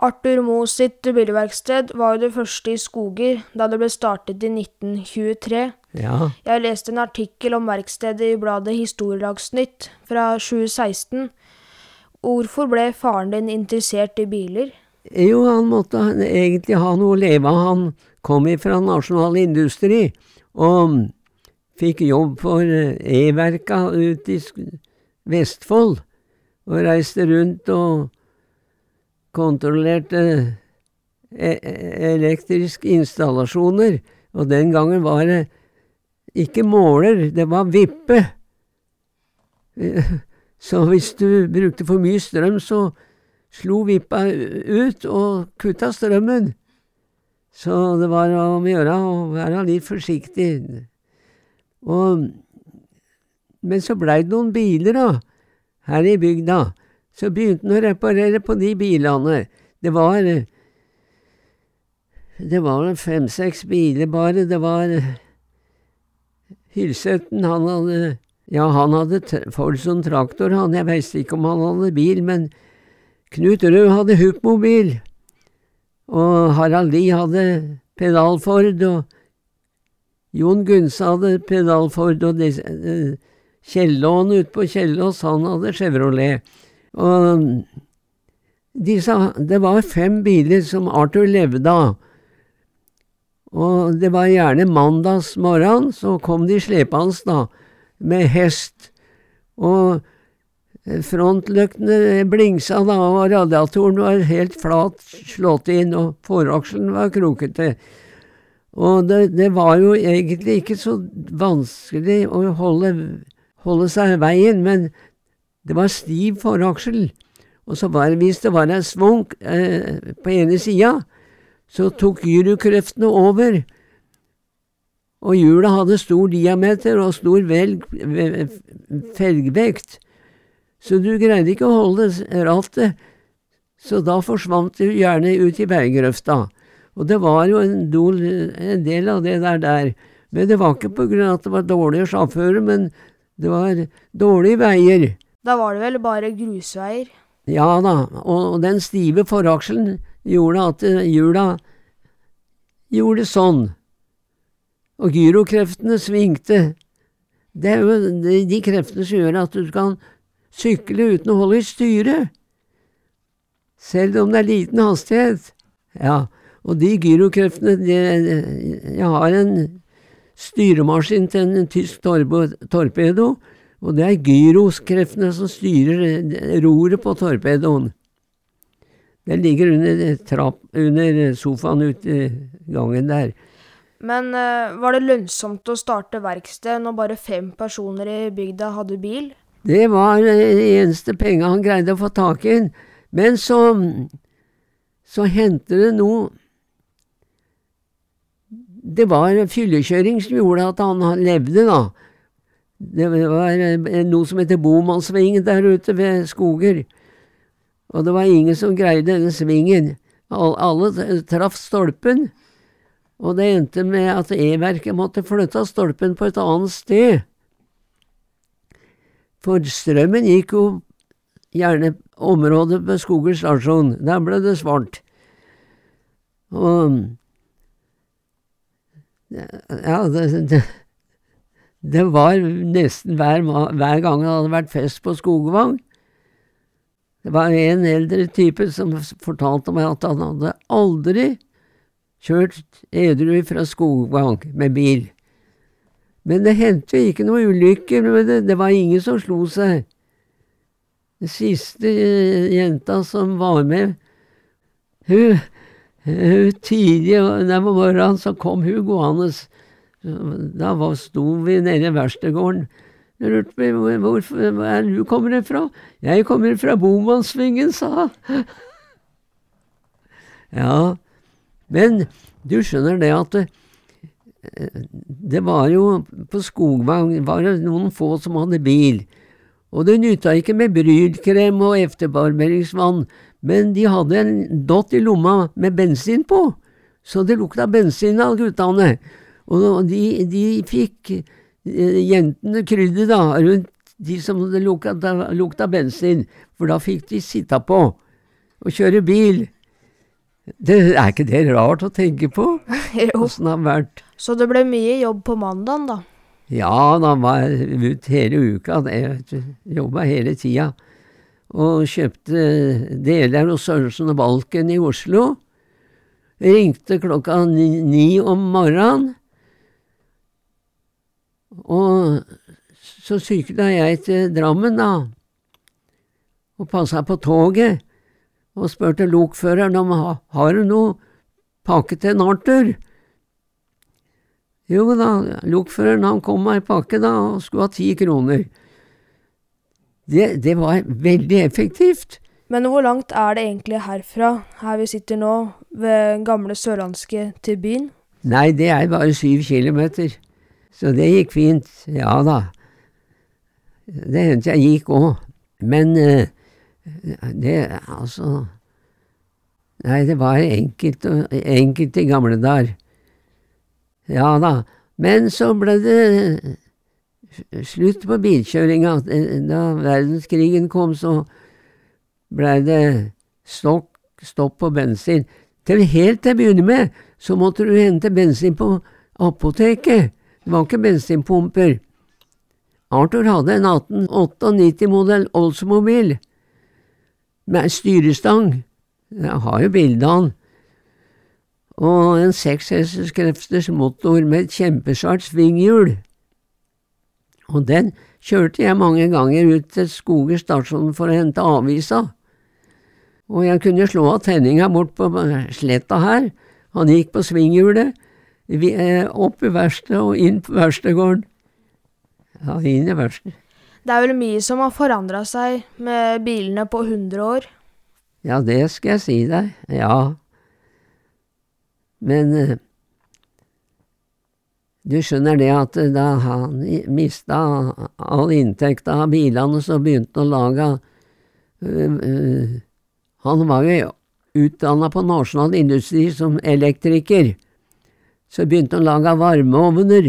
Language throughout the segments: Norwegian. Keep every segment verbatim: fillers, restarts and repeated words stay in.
Arthur Moe sitt bilverksted var jo det første i Skoger, da det ble startet i nitten tjuetre. Ja. Jeg leste en artikkel om verkstedet i bladet Historielagsnytt fra tjue seksten. Hvorfor ble faren din interessert i biler? Jo, han måtte egentlig ha noe å leve av. Han kom fra nasjonal industri, og fikk jobb for E-verka ut i Vestfold, og reiste rundt og kontrollerte elektriske installasjoner, og den gangen var det ikke måler, det var vippe. Så hvis du brukte for mye strøm, så slo vippa ut og kutta strømmen. Så det var om å gjøre å være litt forsiktig. Og, men så ble det noen biler da, her i bygda. Så begynte han å reparere på de bilene. Det var, det var fem-seks biler bare. Det var Hylseten, han hadde, ja, han hadde folk som traktor, han. Jeg visste ikke om han hadde bil, men Knut Rød hadde Hupmobil. Og Harald Lie hadde pedalford, og Jon Gunse hadde pedalford, og Kjellån ute på Kjellås, han hadde Chevrolet. Og de sa, det var fem biler som Arthur levde av. Og det var gjerne mandags morgen, så kom de slepende da, med hest. Og frontløktene blingsa da, og radiatoren var helt flat slått inn, og forakselen var krokete. Og det, det var jo egentlig ikke så vanskelig å holde, holde seg i veien, men det var stiv foraksel, og så var det, hvis det var en svunk eh, på ene sida, så tok gyrokreftene over, og hjulet hadde stor diameter og stor velg, felgvekt, så du greide ikke å holde rattet, så da forsvant du gjerne ut i veigrøfta. Og det var jo en del, en del av det der der, men det var ikke på grunn av at det var dårlige sjåfører, men det var dårlige veier. Da var det vel bare grusveier? Ja da, og den stive forakselen gjorde at hjula gjorde sånn. Og gyrokreftene svingte. Det er jo de, de kreftene som gjør at du kan sykle uten å holde i styret. Selv om det er liten hastighet. Ja, og de gyrokreftene, de, jeg har en styremaskin til en tysk torpedo, og det er gyrokreftene som styrer roret på torpedoen. Den ligger under, trapp, under sofaen ute i gangen der. Men uh, var det lønnsomt å starte verksted når bare fem personer i bygda hadde bil? Det var det eneste penga han greide å få tak i. Men så, så hendte det noe. Det var fyllekjøring som gjorde at han levde da. Det var noe som heter Bomansvingen der ute ved Skoger. Og det var ingen som greide denne svingen. Alle traff stolpen. Og det endte med at E-verket måtte flytte stolpen på et annet sted. For strømmen gikk jo gjerne området ved Skoger stasjon. Der ble det svart. Og ja, det, det Det var nesten hver, hver gang det hadde vært fest på Skogvang. Det var en eldre type som fortalte meg at han hadde aldri kjørt edru fra Skogvang med bil. Men det hendte ikke noe ulykker med det. Det var ingen som slo seg. Den siste jenta som var med, hun, hun tidlig, den morgenen så kom hun gående. Da var, sto vi nede i verkstedgården. Jeg lurte på hvor, hvor, hvor er du kommer fra? Jeg kommer fra Bomansvingen, sa han. Ja, men du skjønner det at det, det var jo på Skogvang var det noen få som hadde bil. Og det nytta ikke med brylkrem og efterbarberingsvann, men de hadde en dott i lomma med bensin på, så det lukta bensin av guttene. Og de, de fikk eh, jentene krydde da, rundt de som lukta, lukta bensin, for da fikk de sitte på og kjøre bil. Det er ikke det rart å tenke på? Jo. Hvordan det har vært. Så det ble mye jobb på mandagen da? Ja, da var jeg ut hele uka. Jeg jobbet hele tida. Og kjøpte deler hos Sørensen og Balken i Oslo. Ringte klokka ni, ni om morgenen. Og så sykla jeg til Drammen da. Og passet på toget. Og spurte lokføreren om har du noe pakke til en Arthur? Jo da, lokføreren han kom med en pakke da, og skulle ha ti kroner. Det, det var veldig effektivt. Men hvor langt er det egentlig herfra, her vi sitter nå, ved gamle Sørlandske til byen? Nei, det er bare syv kilometer. Så det gikk fint, ja da. Det hendte jeg gikk også. Men eh, det, altså... Nei, det var enkelt, enkelt i gamle dager. Ja da, men så ble det slutt på bilkjøringa. Da verdenskrigen kom, så ble det stopp, stopp på bensin. Til helt til å begynne med, så måtte du hente bensin på apoteket. Det var ikke bensinpumper. Arthur hadde en atten nittiåtte modell Oldsmobile med styrestang. Jeg har jo bildet av han. Og en sekshesterskreftes motor med et kjempesvart svinghjul. Og den kjørte jeg mange ganger ut til Skoger stasjon for å hente avisa. Og jeg kunne slå av tenninga bort på sletta her. Han gikk på svinghjulet, opp i verkstedet og inn på verkstedgården. Ja, inn i verkstedet. Det er vel mye som har forandret seg med bilene på hundre år. Ja, det skal jeg si deg, ja. Men uh, du skjønner det at uh, da han mistet all inntekt av bilene, så begynte han å lage uh, uh, han var jo utdannet på Nasjonal Industri som elektriker, så begynte han å lage varmeovner.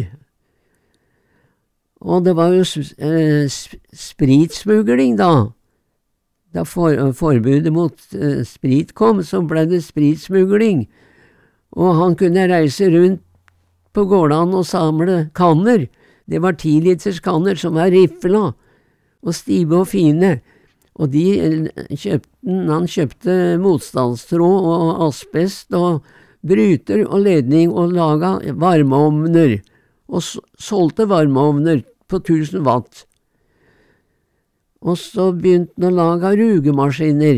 Og det var jo uh, spritsmugling da. Da for, forbudet mot uh, sprit kom, så ble det spritsmugling. Og han kunne reise rundt på gårdene og samle kanner. Det var ti liters kanner som var rifla, og stive og fine. Og de kjøpte, han kjøpte motstandstråd og asbest og bryter og ledning og laga varmeovner. Og solgte varmeovner på tusen watt. Og så begynte han å lage rugemaskiner.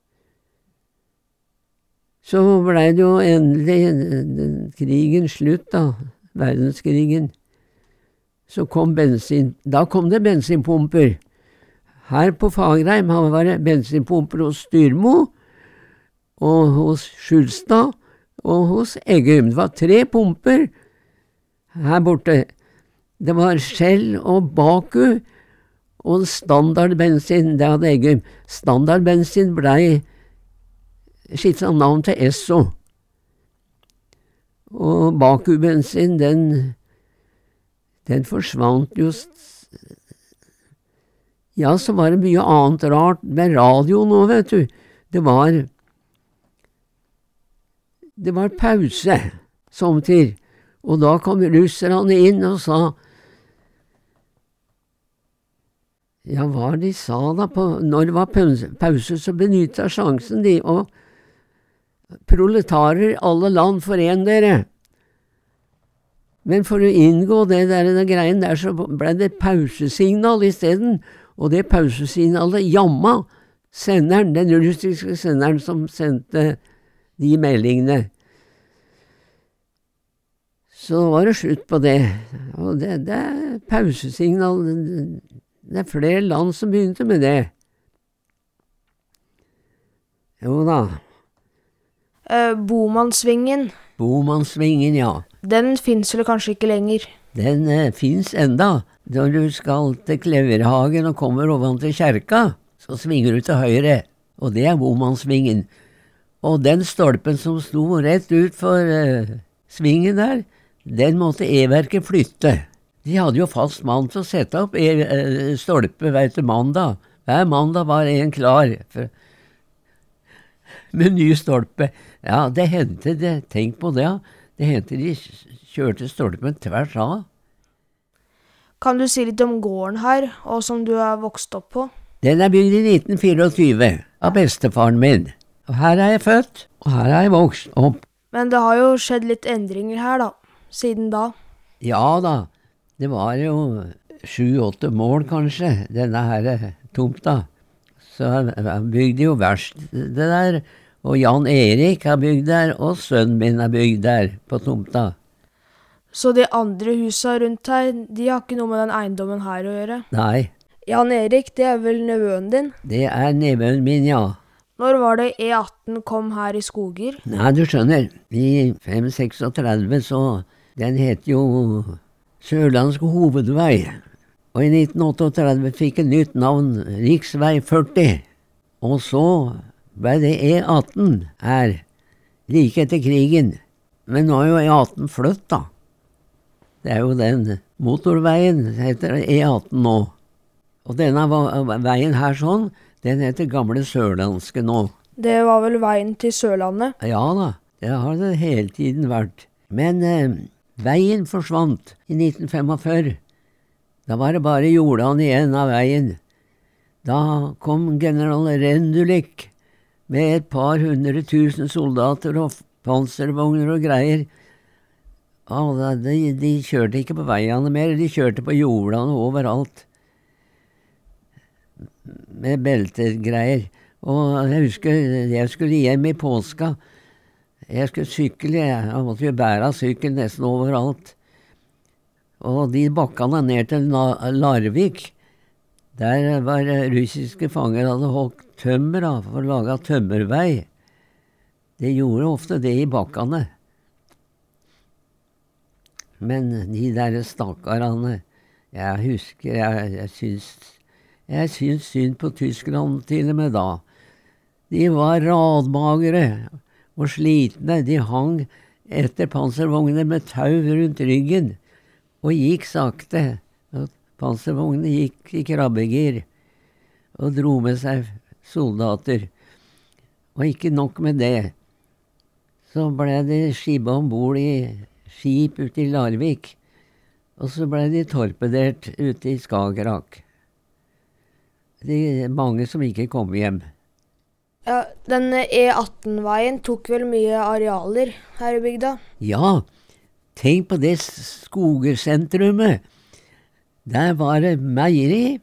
Så ble det jo endelig krigen slutt da, verdenskrigen. Så kom bensin, da kom det bensinpumper. Her på Fagerheim var det bensinpumper hos Styrmo, og hos Skjulstad, og hos Eggum. Det var tre pumper her borte. Det var Shell og Baku, og standardbensin, det hadde Eggum. Standardbensin ble skiftet navn til Esso. Og Baku-bensin, den, den forsvant just. Ja, så var det mye annet rart med radio nå, vet du. Det var, det var pause, somtid. Og da kom russerne inn og sa, ja, hva de sa da, på, når det var pause, så benyttet sjansen de, og proletarer alle land foren dere. Men for å inngå det der, det greien der, så ble det pausesignal i stedet, og det pausesignalet jamma senderen, den russiske senderen som sendte de meldingene. Så var det slutt på det, og det, det er pausesignal. Det er flere land som begynte med det. Jo da. Eh, Bomansvingen. Bomansvingen, ja. Den finnes vel kanskje ikke lenger? Den eh, finnes enda. Når du skal til Kleverhagen og kommer ovan til kjerka, så svinger du til høyre, og det er Bomansvingen. Og den stolpen som sto rett ut for eh, svingen der, den måtte E-verket flytte. De hadde jo fast mann til å sette opp e- stolpe hver til mandag. Hver mandag var en klar. For med ny stolpe. Ja, det hendte det. Tenk på det, ja. Det hendte de kjørte stolpen tvers av. Kan du si litt om gården her, og som du er vokst opp på? Den er bygd i nitten tjuefire av bestefaren min. Og her er jeg født, og her er jeg vokst opp. Men det har jo skjedd litt endringer her da, siden da. Ja da, det var jo sju-åtte mål kanskje, denne her tomta. Så han bygde jo verst det der, og Jan Erik har bygd der, og sønnen min har bygd der på tomta. Så de andre husa rundt her, de har ikke noe med den eiendommen her å gjøre? Nei. Jan Erik, det er vel nevøen din? Det er nevøen min, ja. Når var det E atten kom her i Skoger? Nei, du skjønner, i fem seksogtredve så, den het jo Sørlandsk hovedvei. Og i nitten otteogtredve fikk en nytt navn, Riksvei førti. Og så ble det E atten her, like etter krigen. Men nå er jo E atten flytt da. Det er jo den motorveien, heter E atten nå. Og denne veien her sånn, den heter Gamle Sørlandske nå. Det var vel veien til Sørlandet? Ja da, det har det hele tiden vært. Men eh, veien forsvant i nitten femogfyrre. Da var det bare jordene igjen av veien. Da kom general Rendulic med et par hundre tusen soldater og panservogner og greier. Og de, de kjørte ikke på veiene mer, de kjørte på jordene overalt. Med beltegreier. Og jeg husker, jeg skulle hjem i påska. Jeg skulle sykle, jeg måtte jo bære sykkel nesten overalt. Og de bakkene ned til Larvik, der var russiske fanger hadde holdt tømmer da, for å lage tømmervei. De gjorde ofte det i bakkene. Men de der stakkarene, jeg husker, jeg, jeg syns, jeg syns synd på Tyskland til og med da. De var radmagere og slitne, de hang etter panservognene med tau rundt ryggen, og gikk sakte. Panservognene gikk i krabbegir, og dro med seg soldater. Og ikke nok med det, så ble de skibet ombord i skip ute i Larvik, og så ble de torpedert ute i Skagerrak. Det er mange som ikke kom hjem. Ja, den E atten-veien tok vel mye arealer her i bygda? Ja, tenk på det Skogersentrumet. Der var det meieri,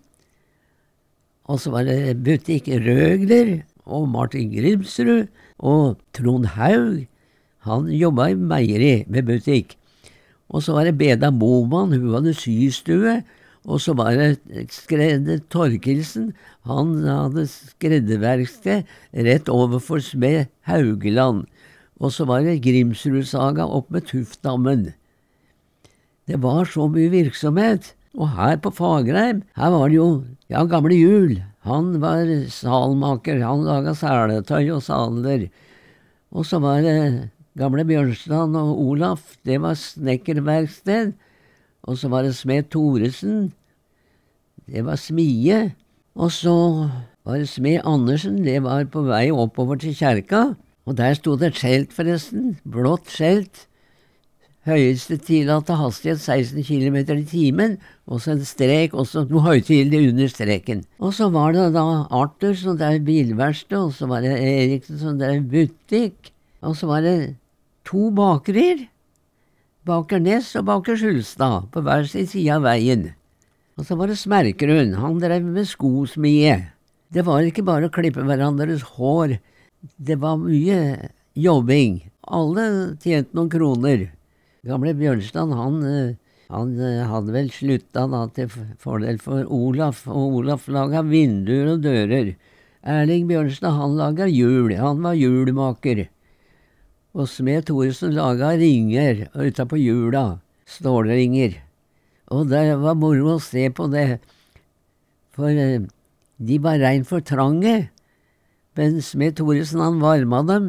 og så var det butikk Røgler, og Martin Grimsrud, og Trond Haug. Han jobbet i meieri med butikk. Og så var det Beda Boman, hun hadde systue, og så var det skredder Torkelsen, han hadde skredderverksted rett overfor Smed Haugeland. Og så var det Grimsrud-saga opp med Tuftdammen. Det var så mye virksomhet. Og her på Fagerheim, her var det jo, ja, gamle Jul. Han var salmaker, han laget seletøy og saler. Og så var det gamle Bjørnstrand og Olaf, det var snekkerverksted. Og så var det Smed Thoresen, det var smie. Og så var det Smed Andersen, det var på vei oppover til kjerka. Og der stod det et skjelt forresten, blått skjelt. Høyeste tillatte hastighet seksten kilometer i timen, og så en strek, og så noe høytidelig under streken. Og så var det da Arthur som drev bilverksted, og så var det Eriksen som drev butikk, og så var det to bakerier, Baker Næss og Baker Skjulstad, på hver sin side av veien. Og så var det Smerkerud, han drev med skosmie. Det var ikke bare å klippe hverandres hår, det var mye jobbing. Alle tjente noen kroner. Gamle Bjørnstrand, han, han hadde vel sluttet da til fordel for Olaf, og Olaf laget vinduer og dører. Erling Bjørnstad, han laget hjul, han var hjulmaker. Og Smed Thoresen laget ringer utenpå hjula, stålringer. Og det var moro å se på det, for de var rein for trange. Men Smed Thoresen, han varmet dem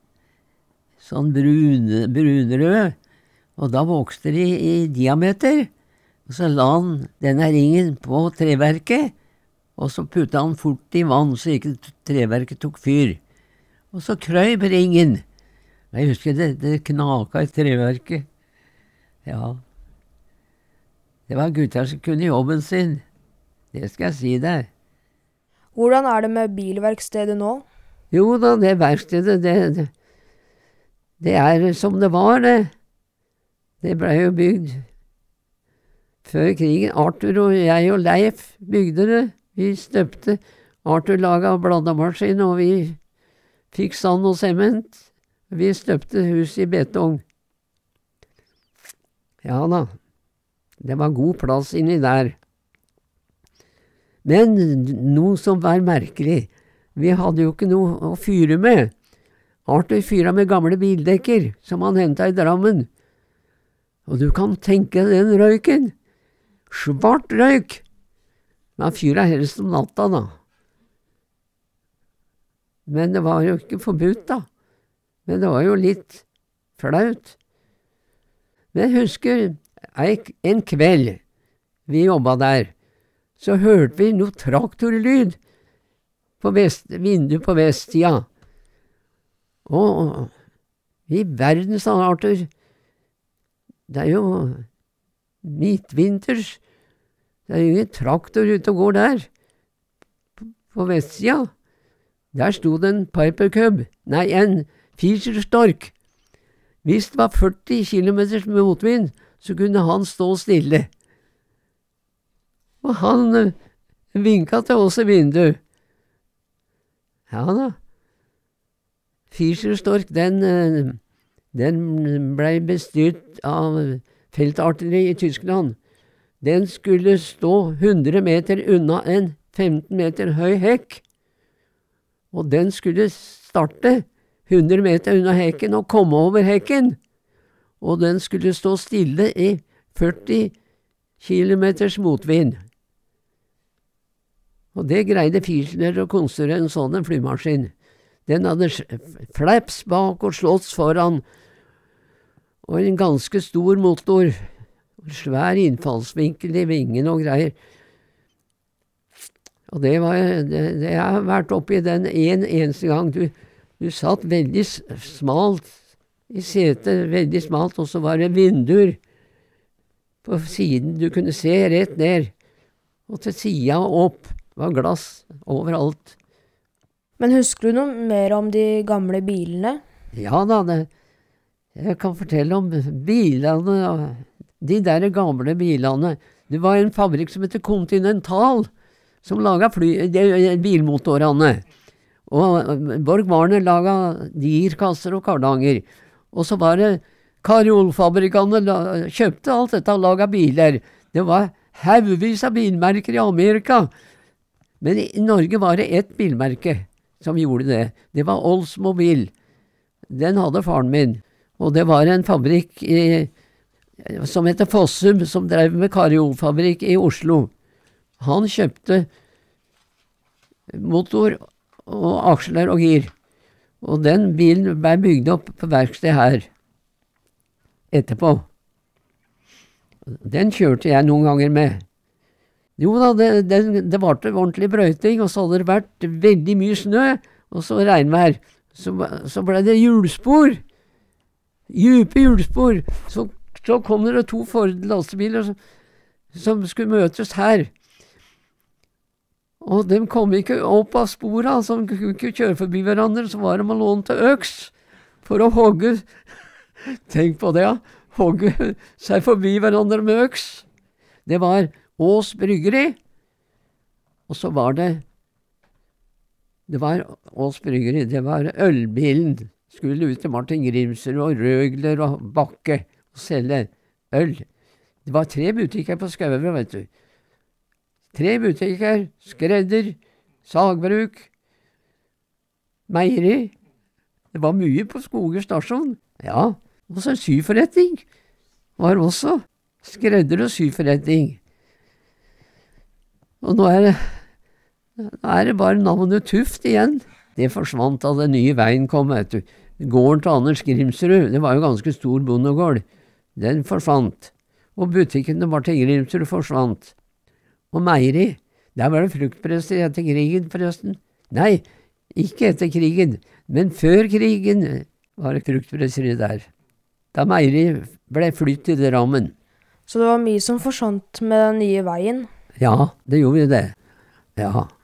sånn brun, brunrød. Og da vokste de i diameter, og så la han denne ringen på treverket, og så puttet han fort i vann, så ikke treverket tok fyr. Og så krøyp ringen. Jeg husker det, det knaka i treverket. Ja. Det var gutter som kunne jobben sin. Det skal jeg si deg. Hvordan er det med bilverkstedet nå? Jo da, det verkstedet, det, det, det er som det var, det. Det ble jo bygd før krigen. Arthur og jeg og Leif bygde det. Vi støpte. Arthur laget blandemaskin, og vi fikk sand og sement. Vi støpte hus i betong. Ja da, det var god plass inni der. Men noe som var merkelig, vi hadde jo ikke noe å fyre med. Arthur fyret med gamle bildekker, som han hentet i Drammen. Og du kan tenke den røyken. Svart røyk. Man fyret helst om natta da. Men det var jo ikke forbudt da. Men det var jo litt flaut. Men jeg husker en kveld vi jobbet der, så hørte vi noe traktorlyd på vest, vinduet på vestsida. Og i verden, sa Arthur, det er jo midtvinters, det er jo ingen traktor ute og går der, på vestsida. Der sto det en Piper Cub, nei, en Fischer Stork. Hvis det var førti kilometer med motvind, så kunne han stå stille. Og han uh, vinket til oss i vinduet. Ja da. Fischer Stork, den, uh, den ble bestyrt av feltartilleri i Tyskland. Den skulle stå hundre meter unna en femten meter høy hekk. Og den skulle starte hundre meter unna hekken og komme over hekken. Og den skulle stå stille i førti kilometers motvind. Og det greide Fischler å konstruere en sånn en flymaskin. Den hadde flaps bak og slåss foran, og en ganske stor motor, svær innfallsvinkel i vingen og greier. Og det var, det, det jeg har vært oppe i den en eneste gang. Du, du satt veldig smalt i setet, veldig smalt, og så var det vinduer på siden. Du kunne se rett ned, og til sida og opp. Det var glass overalt. Men husker du noe mer om de gamle bilene? Ja da, det, jeg kan fortelle om bilene, de der gamle bilene. Det var en fabrikk som heter Continental, som laget fly, de, bilmotorene. Og Borg Warner laget girkasser og kardanger. Og så var det Karolfabrikane kjøpte alt dette og laget biler. Det var haugevis av bilmerker i Amerika. Men i Norge var det ett bilmerke som gjorde det. Det var Oldsmobile. Den hadde faren min. Og det var en fabrikk i, som heter Fossum, som drev med Karolfabrikk i Oslo. Han kjøpte motor og aksler og gir. Og den bilen ble bygd opp på verksted her etterpå. Den kjørte jeg noen ganger med. Jo da, det, det, det var til ordentlig brøyting, og så hadde det vært veldig mye snø, og så regnvær. Så, så ble det hjulspor. Djupe hjulspor. Så, så kom det to Ford lastebiler som, som skulle møtes her. Og de kom ikke opp av sporet, så de kunne ikke kjøre forbi hverandre, så var de å låne til øks for å hogge. Tenk på det, ja. Hogge seg forbi hverandre med øks. Det var Ås Bryggeri, og så var det, det var Ås Bryggeri, det var ølbilen. Skulle ut til Martin Grimsrud og Røgler og Bakke og selge øl. Det var tre butikker på Skauve, vet du. Tre butikker, skredder, sagbruk, meieri. Det var mye på Skoger stasjon. Ja, og så syforretning var også. Skredder og syforretning. Og nå er det, nå er det bare navnet Tuft igjen. Det forsvant da den nye veien kom, vet du. Gården til Anders Grimsrud, det var jo ganske stor bondegård. Den forsvant. Og butikken til Martin Grimsrud forsvant. Og meieri, der var det fruktprester etter krigen forresten. Nei, Ikke etter krigen, men før krigen var det fruktpresseri der. Da meieriet ble flyttet til Drammen. Så det var mye som forsvant med den nye veien? Ja, det gjorde det. Ja.